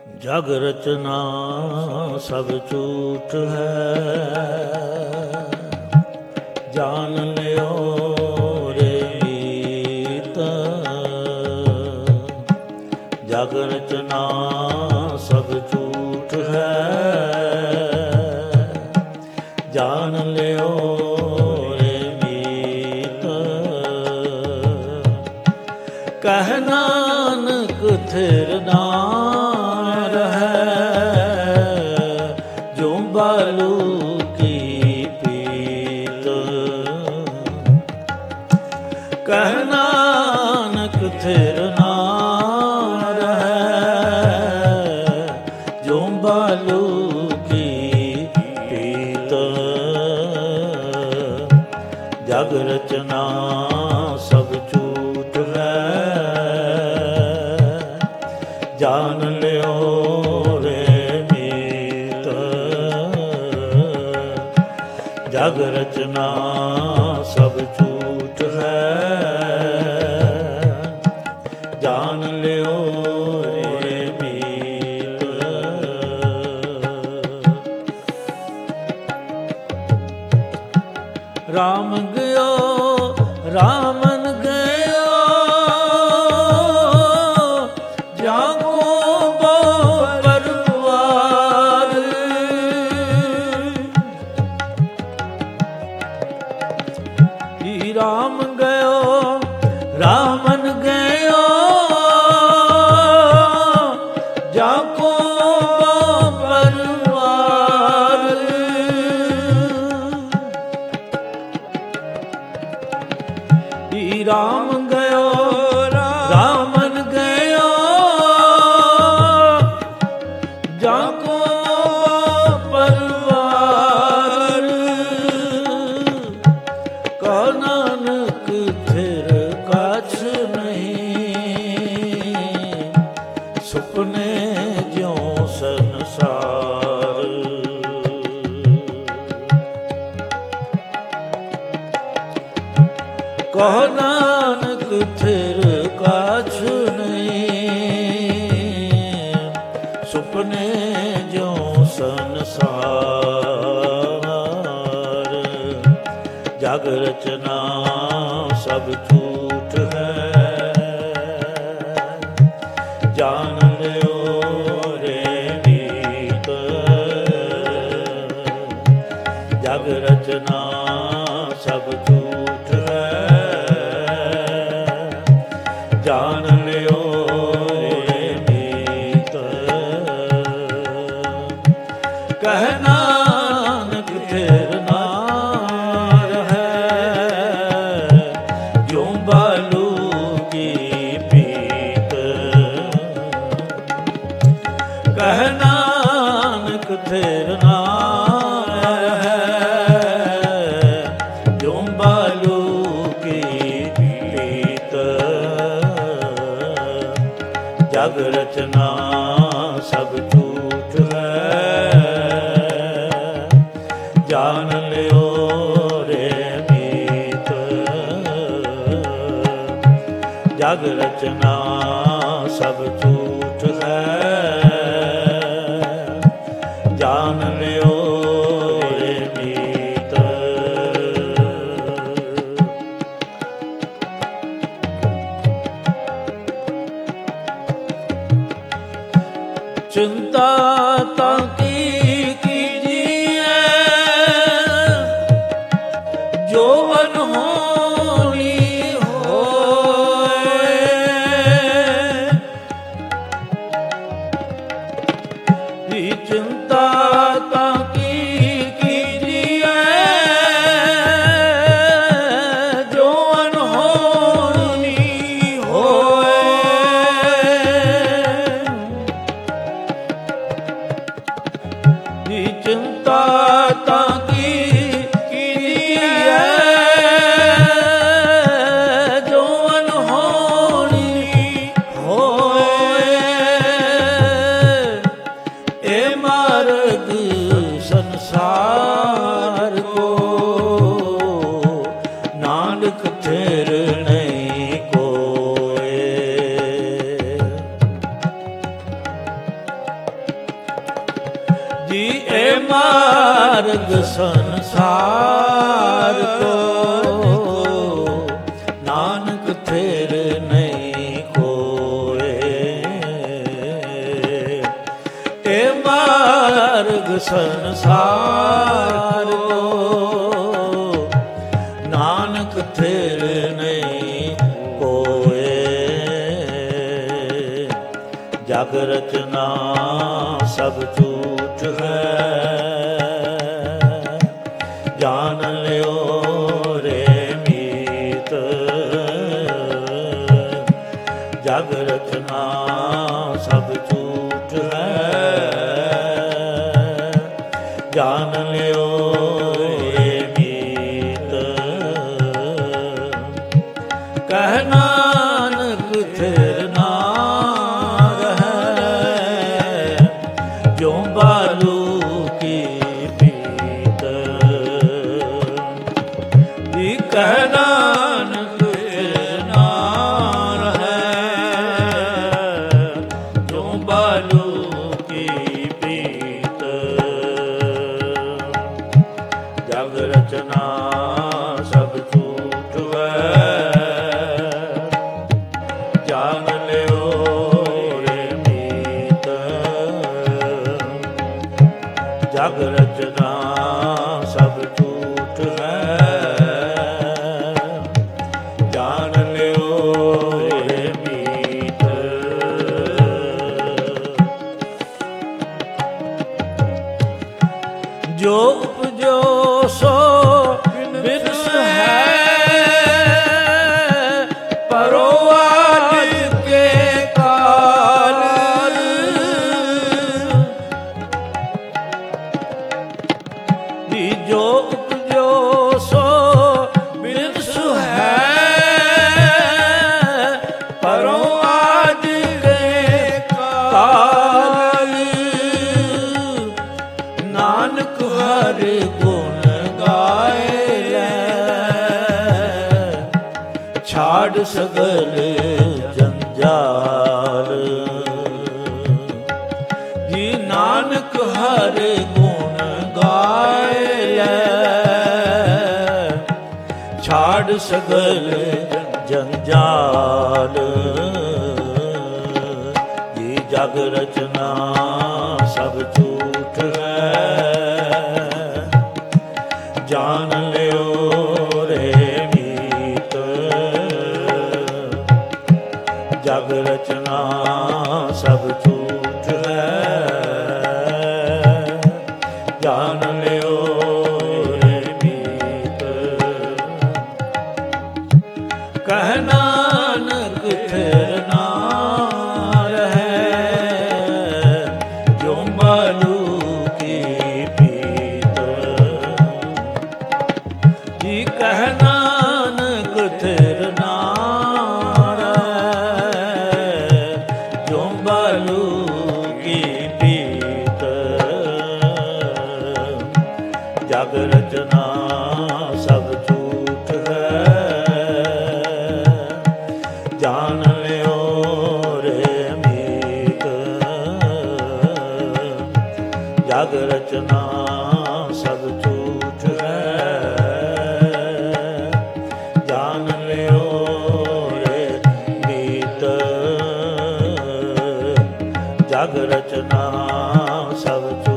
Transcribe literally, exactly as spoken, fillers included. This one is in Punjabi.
ਜਗ ਰਚਨਾ ਸਭ ਝੂਠ ਹੈ, ਜਾਣ ਲਿਓ ਰੇ ਮੀਤ। ਜਗ ਰਚਨਾ ਸਭ ਝੂਠ ਹੈ, ਜਾਣ ਲਿਓ ਰੇ ਮੀਤ। ਕਹਿ ਨਾਨਕ ਥਿਰ ਨਾ ਬਾਲੂ ਕੀ ਪੀਤ। ਕਹਿ ਨਾਨਕ ਥਿਰ ਨਾ ਰਹੈ, ਜੋ ਬਾਲੂ ਕੀ ਪੀਤ। ਜਗ ਰਚਨਾ ਸਭ ਝੂਠ ਹੈ, ਜਾਣ ਲਿਓ ਰੇ। ਜਗ ਰਚਨਾ ਸਭ ਝੂਠ ਹੈ, ਜਾਣ ਲਿਓ ਰੇ ਮੀਤ। ਰਾਮ ਗਇਓ ਰਾਮਨ ਗਇਓ, ਜਾਗੋ ਰਾਮ ਗਇਓ ਰਾਮਨ ਗਇਓ, ਜਾਕੋ ਪਰਵਾਰ। ਰਾਮ ਗਇਓ ਰਾਮਨ ਗਇਓ, ਜਾਕੋ ਪਰਵਾਰ। ਕਹ ਨਾਨਕ ਥਿਰ ਕਛ ਨਹੀਂ, ਸੁਪਨੇ ਜਿਉ ਸੰਸਾਰ। ਕਹ ਨਾਨਕ ਥਿਰ ਕਛ ਨਹੀਂ, ਸੁਪਨੇ ਜਿਉ ਸੰਸਾਰ। ਜਗ ਰਚਨਾ ਸਭ ਝੂਠ ਹੈ, ਜਾਣ ਲਿਓ ਰੇ ਮੀਤ। ਜਗ ਰਚਨਾ ਸਭ ਝੂਠ ਹੈ, ਜਾਣ ਲਿਓ ਰੇ ਮੀਤ। ਕਹਿ ਨਾਨਕ ਥਿਰ ਨਾ ਕਹਿ ਨਾਨਕ ਥਿਰ ਨਾ ਰਹੈ, ਜੋ ਬਾਲੂ ਕੀ ਪੀਤ। ਜਗ ਰਚਨਾ ਸਭ ਝੂਠ ਹੈ, ਜਾਣ ਲਿਓ ਰੇ ਮੀਤ। ਜਗ ਰਚਨਾ ਸਭ ਝੂਠ ਹੈ, ਜਾਣ ਲਿਓ ਰੇ ਮੀਤ। ਚਿੰਤਾ ਤਾਂ ਕੀ ਕੀਜੀਐ, ਜੋ ਅਨਹੋਣੀ ਹੋਏ। ਚਿੰਤਾ ਤਾਂ ਕੀ ਕੀਜੀਐ, ਜੋ ਅਨਹੋਣੀ ਹੋਏ। ਮਾਰਗ ਸੰਸਾਰ ਕੋ ਨਾਨਕ ਥਿਰ ਨਹੀਂ ਕੋਏ। ਤੇ ਮਾਰਗ ਸੰਸਾਰ ਕੋ ਨਾਨਕ ਥਿਰ ਨਹੀਂ ਕੋਏ। ਜਗ ਰਚਨਾ ਸਭ ਝੂਠ ਹੈ, ਜਾਣ ਲਿਓ ਰੇ ਮੀਤ। ਜਗ ਰਚਨਾ ਸਭ ਝੂਠ ਹੈ, ਜਾਣ ਲਿਓ ਰੇ ਮੀਤ। ਕਹਿ ਨਾਨਕ ਥਿਰ ਨਾ ਬਾਲੂ ਕੀ ਪੀਤ। ਜੀ ਕਹਿ ਨਾਨਕ ਨਾ ਰਹੈ, ਜੋ ਬਾਲੂ ਕੀ ਪੀਤ। ਜਗ ਰਚਨਾ ਸਭ ਝੂਠ ਹੈ, ਜਾਣ ਲਿਓ ਜਗ ਰਚਨਾ ਸਭ ਝੂਠ ਹੈ, ਜਾਣ ਲਿਓ ਰੇ ਮੀਤ। ਜੋ ਉਪਜੋ ਸੋ ਬਿਨਸ ਹੈ, ਪਰੋ ਆਜ ਕੇ ਕਾਲ। ਜੋ ਉਪਜੋ ਸੋ ਬਿਨਸ ਹੈ, ਪਰੋ ਆਜ ਕੇ ਕਾਲ। ਨਾਨਕ ਹਰ ਗੁਣ ਗਾਏ ਲੈ, ਛਾੜ ਸਗਲ ਜੰਜਾਲ। ਜੀ ਨਾਨਕ ਹਰ ਗੁਣ ਗਾਏ ਲੈ, ਛਾੜ ਸਗਲ ਜੰਜਾਲ। ਜੀ ਜਗ ਰਚਨਾ ਸਭ ਝੂਠ ਹੈ, ਜਾਣ ਲਿਓ ਰੇ ਮੀਤ। ਜਗ ਰਚਨਾ ਸਭ ਝੂਠ ਹੈ, ਜਾਣ ਲਿਓ ਰੇ ਮੀਤ। ਕਹਿ ਨਾਨਕ ਥਿਰ ਨਾ ਰਹੈ, ਜੋ ਬਾਲੂ ਕੀ ਪੀਤ। ਜੀ ਕਹਿ ਨਾਨਕ ਥਿਰ ਨਾ ਰਹੈ, ਜੋ ਬਾਲੂ ਕੀ ਪੀਤ। ਜਗ ਰਚਨਾ ਸਭ ਝੂਠ ਹੈ, ਜਾਣ ਲਿਓ ਰੇ ਮੀਤ। ਜਗ ਰਚਨਾ ਸਭ ਝੂਠ ਹੈ, ਜਾਣ ਲਿਓ ਰੇ ਮੀਤ। ਜਗ ਰਚਨਾ ਸਭ